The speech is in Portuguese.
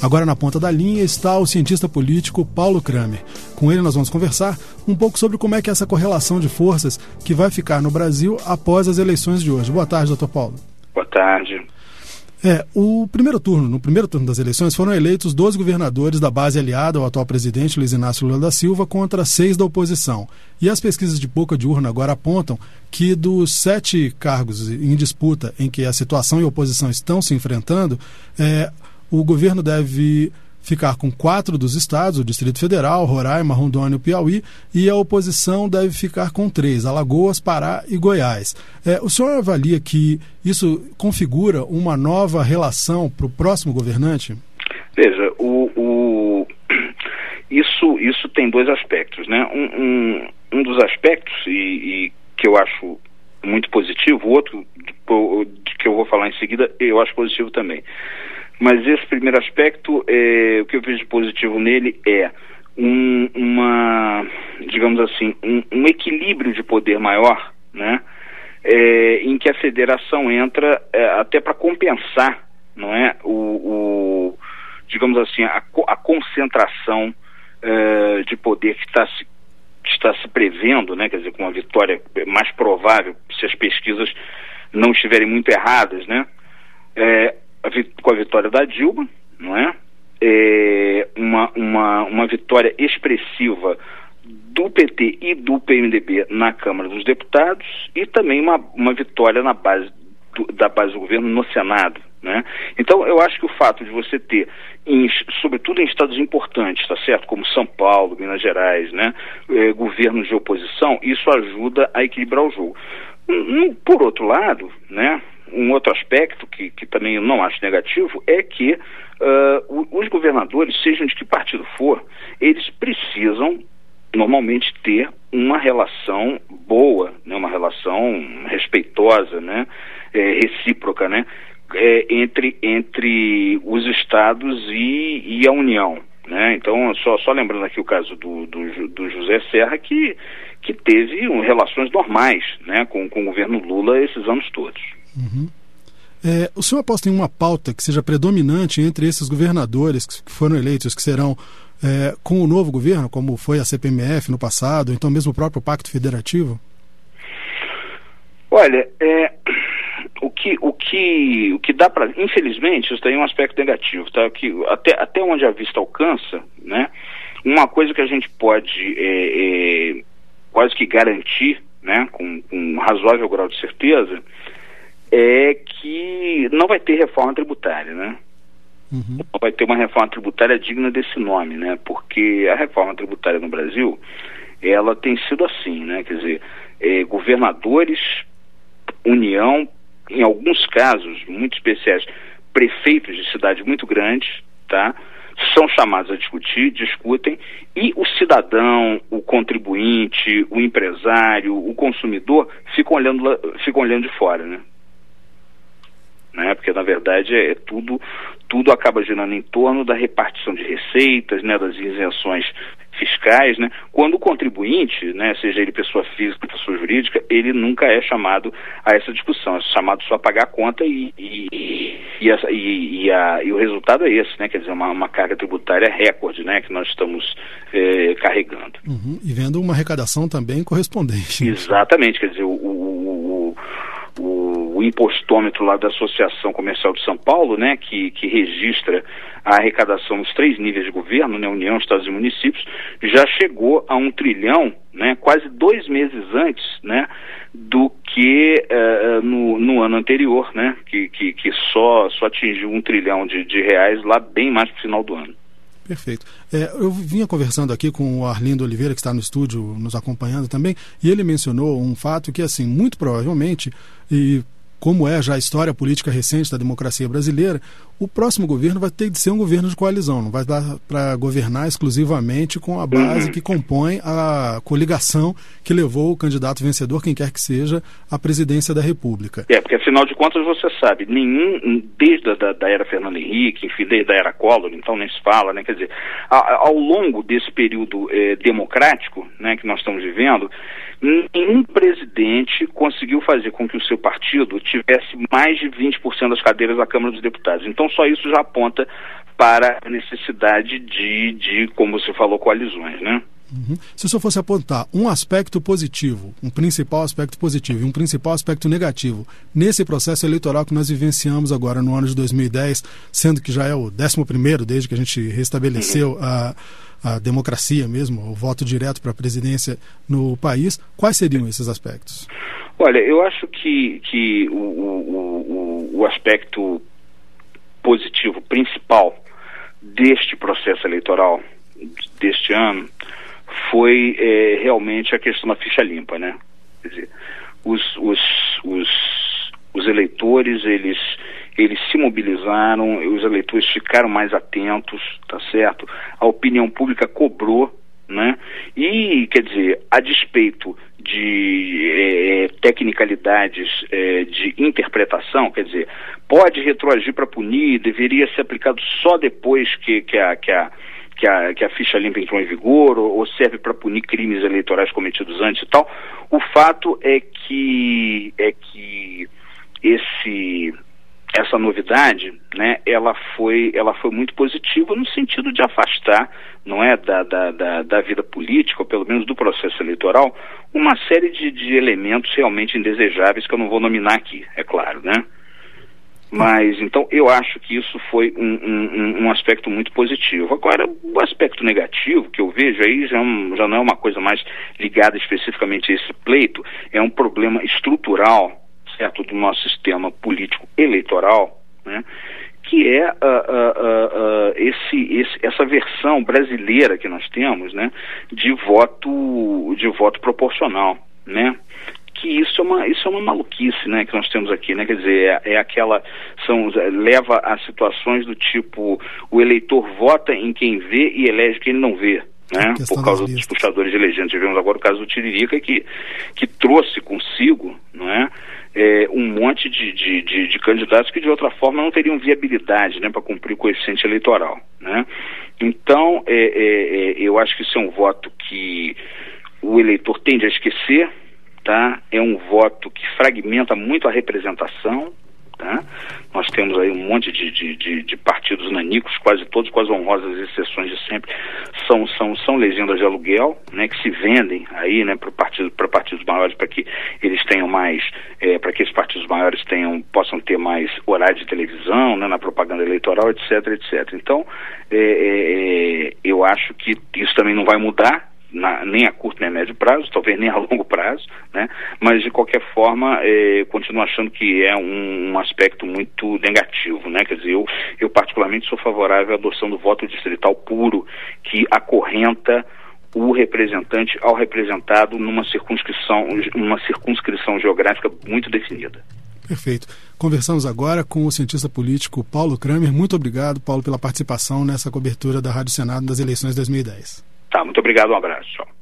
Agora na ponta da linha está o cientista político Paulo Kramer. Com ele nós vamos conversar um pouco sobre como é que é essa correlação de forças que vai ficar no Brasil após as eleições de hoje. Boa tarde, doutor Paulo. Boa tarde. No primeiro turno das eleições foram eleitos 12 governadores da base aliada ao atual presidente Luiz Inácio Lula da Silva contra 6 da oposição. E as pesquisas de boca de urna agora apontam que dos 7 cargos em disputa em que a situação e a oposição estão se enfrentando, o governo deve ficar com 4 dos estados, o Distrito Federal, Roraima, Rondônia e o Piauí, e a oposição deve ficar com 3, Alagoas, Pará e Goiás. O senhor avalia que isso configura uma nova relação para o próximo governante? Veja, isso tem 2 aspectos, né? Um dos aspectos, e que eu acho muito positivo, o outro que eu vou falar em seguida, eu acho positivo também. Mas esse primeiro aspecto, o que eu vejo de positivo nele é digamos assim, um equilíbrio de poder maior, né? Em que a federação entra até para compensar, não é? Digamos assim, a concentração de poder que está se prevendo, né? Quer dizer, com uma vitória mais provável, se as pesquisas não estiverem muito erradas, né? Com a vitória da Dilma, não é? Uma vitória expressiva do PT e do PMDB na Câmara dos Deputados e também uma vitória da base do governo no Senado, né? Então eu acho que o fato de você ter, sobretudo em estados importantes, tá certo? Como São Paulo, Minas Gerais, né? Governos de oposição, isso ajuda a equilibrar o jogo. Por outro lado, né? Um outro aspecto que também eu não acho negativo é que os governadores, sejam de que partido for, eles precisam normalmente ter uma relação boa, né, uma relação respeitosa, né, recíproca, né, entre os estados e a União, né? Então, só lembrando aqui o caso do José Serra, que teve relações normais, né, com o governo Lula esses anos todos. Uhum. O senhor aposta em uma pauta que seja predominante entre esses governadores que foram eleitos, que serão com o novo governo, como foi a CPMF no passado, então mesmo o próprio Pacto Federativo? Olha, o que dá para... Infelizmente, isso tem um aspecto negativo, tá? Que até onde a vista alcança, né? Uma coisa que a gente pode quase que garantir, né? Com um razoável grau de certeza, é que não vai ter reforma tributária, né? Uhum. Não vai ter uma reforma tributária digna desse nome, né? Porque a reforma tributária no Brasil, ela tem sido assim, né? Quer dizer, governadores, União, em alguns casos muito especiais, prefeitos de cidades muito grandes, tá? São chamados a discutem, e o cidadão, o contribuinte, o empresário, o consumidor ficam olhando de fora, né? Porque na verdade tudo acaba girando em torno da repartição de receitas, né, das isenções fiscais, né? Quando o contribuinte, né, seja ele pessoa física ou pessoa jurídica, ele nunca é chamado a essa discussão, é chamado só a pagar a conta e o resultado é esse, né? Quer dizer, uma carga tributária recorde, né, que nós estamos carregando. Uhum. E vendo uma arrecadação também correspondente. Exatamente, quer dizer, o impostômetro lá da Associação Comercial de São Paulo, né, que registra a arrecadação nos 3 níveis de governo, né, União, Estados e Municípios, já chegou a 1 trilhão, né, quase 2 meses antes, né, do que no ano anterior, né, que só atingiu 1 trilhão de reais lá bem mais para o final do ano. Perfeito. Eu vinha conversando aqui com o Arlindo Oliveira, que está no estúdio nos acompanhando também, e ele mencionou um fato que, assim, muito provavelmente, e como é já a história política recente da democracia brasileira, o próximo governo vai ter de ser um governo de coalizão, não vai dar para governar exclusivamente com a base que compõe a coligação que levou o candidato vencedor, quem quer que seja, à presidência da República. Porque afinal de contas você sabe, desde da era Fernando Henrique, enfim, desde a era Collor, então nem se fala, né? Quer dizer, ao longo desse período democrático, né, que nós estamos vivendo, nenhum presidente conseguiu fazer com que o seu partido tivesse mais de 20% das cadeiras da Câmara dos Deputados. Então só isso já aponta para a necessidade de, como você falou, coalizões, né? Uhum. Se o senhor fosse apontar um aspecto positivo, um principal aspecto positivo e um principal aspecto negativo nesse processo eleitoral que nós vivenciamos agora no ano de 2010, sendo que já é o 11º desde que a gente restabeleceu a democracia mesmo, o voto direto para a presidência no país, quais seriam esses aspectos? Olha, eu acho que o aspecto positivo principal deste processo eleitoral deste ano foi realmente a questão da ficha limpa, né? Quer dizer, os eleitores, eles se mobilizaram, os eleitores ficaram mais atentos, tá certo? A opinião pública cobrou, né? E, quer dizer, a despeito de tecnicalidades de interpretação, quer dizer, pode retroagir para punir, deveria ser aplicado só depois que a ficha limpa entrou em vigor, ou serve para punir crimes eleitorais cometidos antes e tal. O fato é que essa novidade, né, ela foi muito positiva no sentido de afastar, não é, da vida política, ou pelo menos do processo eleitoral, uma série de elementos realmente indesejáveis que eu não vou nominar aqui, é claro, né? Mas, então, eu acho que isso foi um aspecto muito positivo. Agora, o aspecto negativo que eu vejo aí já não é uma coisa mais ligada especificamente a esse pleito, é um problema estrutural, certo, do nosso sistema político eleitoral, né, que é essa versão brasileira que nós temos, né, de voto proporcional, né? Que isso é uma maluquice, né, que nós temos aqui, né? Quer dizer, leva a situações do tipo, o eleitor vota em quem vê e elege quem não vê, né? Por causa dos puxadores de legenda. Tivemos agora o caso do Tiririca que trouxe consigo, não é, um monte de candidatos que de outra forma não teriam viabilidade, né, para cumprir o coeficiente eleitoral, né? Então, eu acho que isso é um voto que o eleitor tende a esquecer, tá? É um voto que fragmenta muito a representação, tá? Nós temos aí um monte de partidos nanicos, quase todos, com as honrosas exceções de sempre, são legendas de aluguel, né, que se vendem aí, né, para partidos maiores, para que eles tenham mais, para que esses partidos maiores possam ter mais horário de televisão, né, na propaganda eleitoral, etc, etc. Então, eu acho que isso também não vai mudar, nem a curto nem a médio prazo, talvez nem a longo prazo, né? Mas de qualquer forma continuo achando que é um aspecto muito negativo, né? Quer dizer, eu particularmente sou favorável à adoção do voto distrital puro, que acorrenta o representante ao representado numa circunscrição geográfica muito definida. Perfeito. Conversamos agora com o cientista político Paulo Kramer. Muito obrigado, Paulo, pela participação nessa cobertura da Rádio Senado das eleições de 2010. Tá, muito obrigado, um abraço. Tchau.